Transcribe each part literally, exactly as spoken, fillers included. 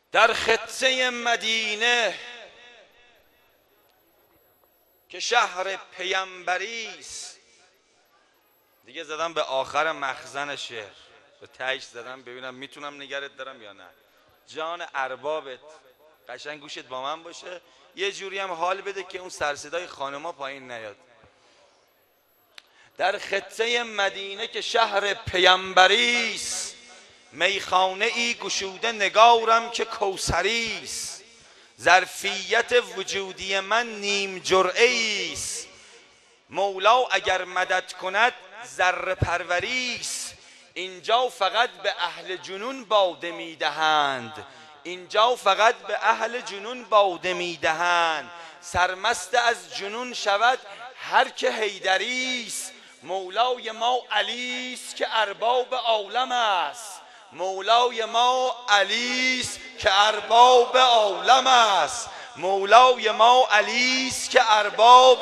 در خطه مدینه که شهر پیامبری است. دیگه زدم به آخر مخزن شعر، به تهش زدم ببینم میتونم نگرت دارم یا نه. جان اربابت قشنگ گوشت با من باشه، یه جوری هم حال بده که اون سرصدای خانما پایین نیاد. در خطه مدینه که شهر پیامبری است، میخانه ای گشوده نگارم که کوثری است. ظرفیت وجودی من نیم جرعه است، مولا اگر مدد کند ذره پروری است. اینجا فقط به اهل جنون باده میدهند، اینجا فقط به اهل جنون باده میدهند. سرمست از جنون شود هر که حیدری است. مولای ما علی است که ارباب عالم است، مولای ما علی است که ارباب عالم است، مولای ما علی است که ارباب.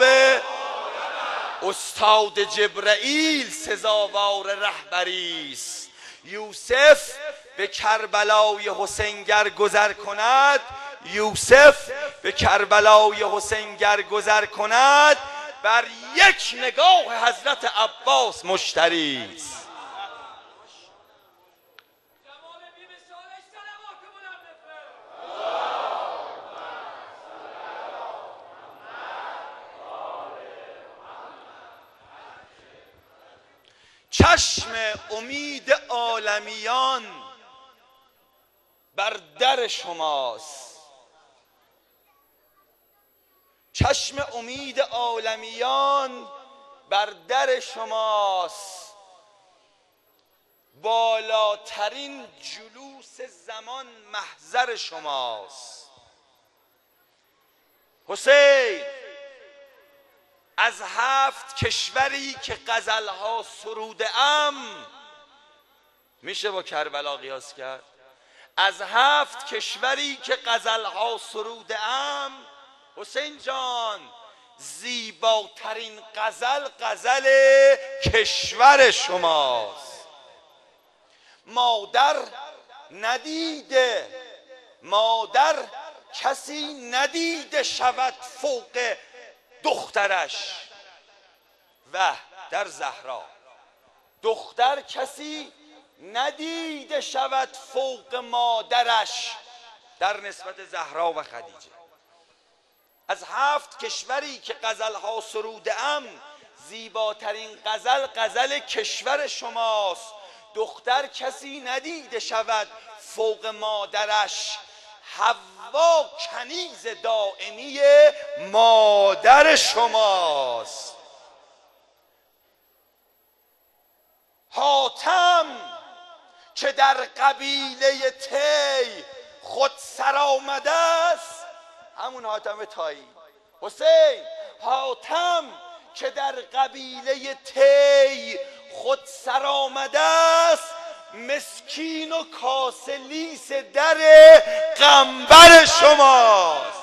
استاد جبرئیل سزاوار رهبری است. یوسف به کربلای حسین گر گذر کند، یوسف به کربلای حسین گر گذر کند، بر یک نگاه حضرت عباس مشتری است. چشم امید عالمیان بر در شماست، چشم امید عالمیان بر در شماست. بالاترین جلوس زمان محضر شماست. حسین از هفت کشوری که غزلها سروده ام، میشه با کربلا قیاس کرد؟ از هفت کشوری که غزلها سروده ام، حسین جان زیباترین غزل غزل کشور شماست. مادر ندیده، مادر کسی ندیده شود فوق دخترش. و در زهرا دختر کسی ندیده شود فوق مادرش در نسبت زهرا و خدیجه. از هفت کشوری که غزلها سروده ام، زیباترین غزل غزل کشور شماست. دختر کسی ندیده شود فوق مادرش، حوا کنیز دائمی مادر شماست. حاتم که در قبیله تی خود سر آمده است، همون حاتم تایی. حسین حاتم که در قبیله تی خود سر آمده است، مسکین و کاسه لیس در قنبر شماست.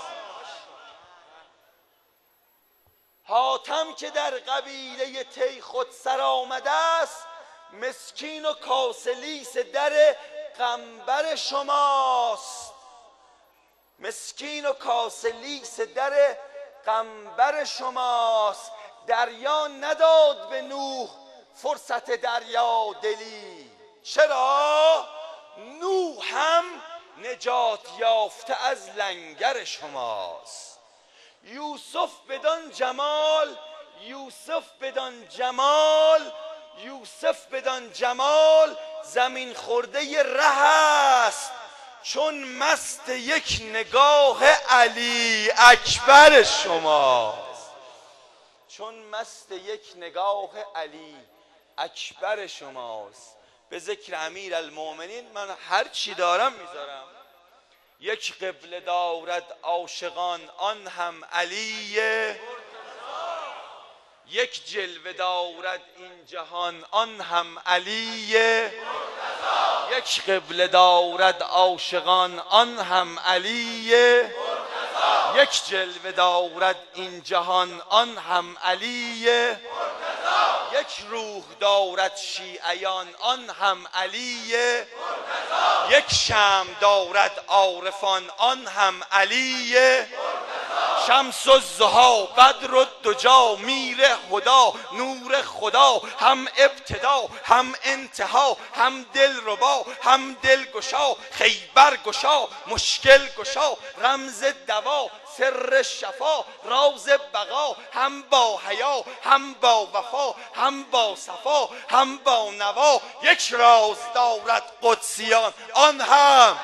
حاتم که در قبیله تی خود سر آمده است، مسکین و کاسه لیس در قنبر شماست. مسکین و کاسه لیس در قنبر شماست. دریا نداد به نوح فرصت دریا دلی، چرا؟ نوح هم نجات یافته از لنگر شماست. یوسف بدان جمال، یوسف بدان جمال، یوسف بدان جمال زمین خورده ره است، چون مست یک نگاه علی اکبر شماست. چون مست یک نگاه علی اکبر شماست. به ذکر امیر المؤمنین من هر چی دارم میذارم. یک قبله دارد عاشقان آن هم علیه، یک جلوه دارد این جهان آن هم علیه، یک قبله دارد عاشقان آن هم علیه، یک جلوه دارد این جهان آن هم علیه، یک روح دارد شیعیان آن هم علیه، یک شمع دارد عارفان آن هم علی شمس الضحی بدر الدجی میر هدا نور خدا هم ابتدا هم انتها هم دلربا هم دلگشا خیبر گشا مشکل گشا رمز دوا سر شفا راز بقا هم با حیا هم با وفا هم با صفا هم با نوا یک راز دارد قدسیان آن هم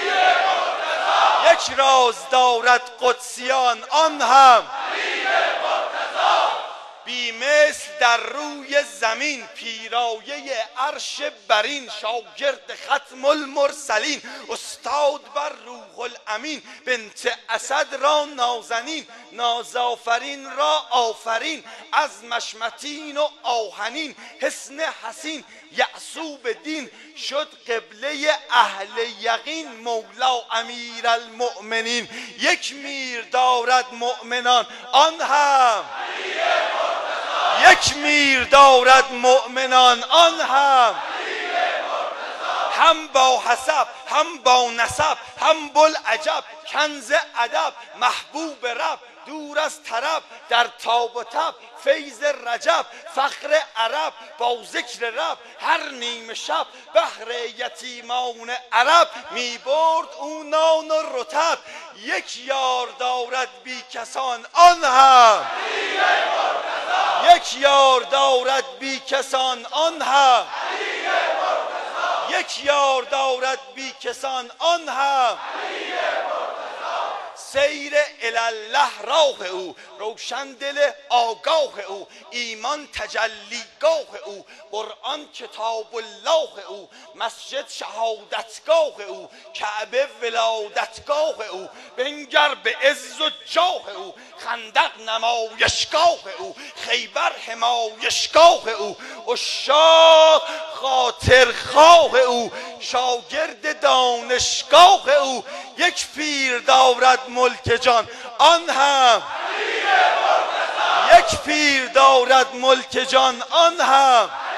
یک راز دارد قدسیان آن هم بی مثل در روی زمین پیرایه عرش برین شاگرد ختم المرسلین استاد بر روح الامین بنت اسد را نازنین نازآفرین را آفرین از مشمتین و آهنین حسن حسین یعصوب دین شد قبله اهل یقین مولا امیر المؤمنین یک میر دارد مؤمنان آن هم یک میر دارد مؤمنان آن هم هم با حسب هم با نسب هم بوالعجب کنز ادب محبوب رب دور از طرب در تاب و تب فیض رجب فخر عرب با ذکر رب هر نیمه شب بهر یتیمان عرب می برد او نان و رطب یک یار دارد بی کسان آن هم یک یار دارد بی کسان آن هم یک یار دارد بی کسان آن هم سیر الله راه او روشن دل آگاه او ایمان تجلیگاه او قرآن کتاب الله او مسجد شهادتگاه او کعبه ولادتگاه او بنگر به عز و جاه او خندق نمایشگاه او خیبر حمایشگاه او عشاق خاطرخواه او شاگرد دانشگاه او یک پیر دارد ملک جان آن هم یک پیر دارد ملک جان آن هم